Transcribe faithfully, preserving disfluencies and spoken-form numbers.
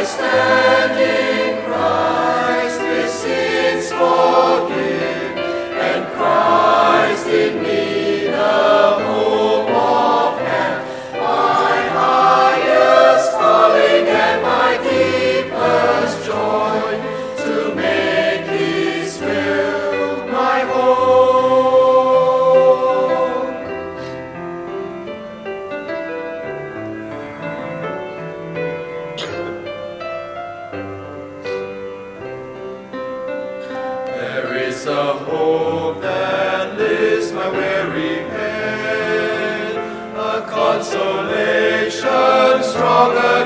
stand in Christ with sins forgive, and Christ in me the hope of heaven, my highest calling and my deepest joy, to make His will my hope. There is a hope that lifts my weary head, a consolation stronger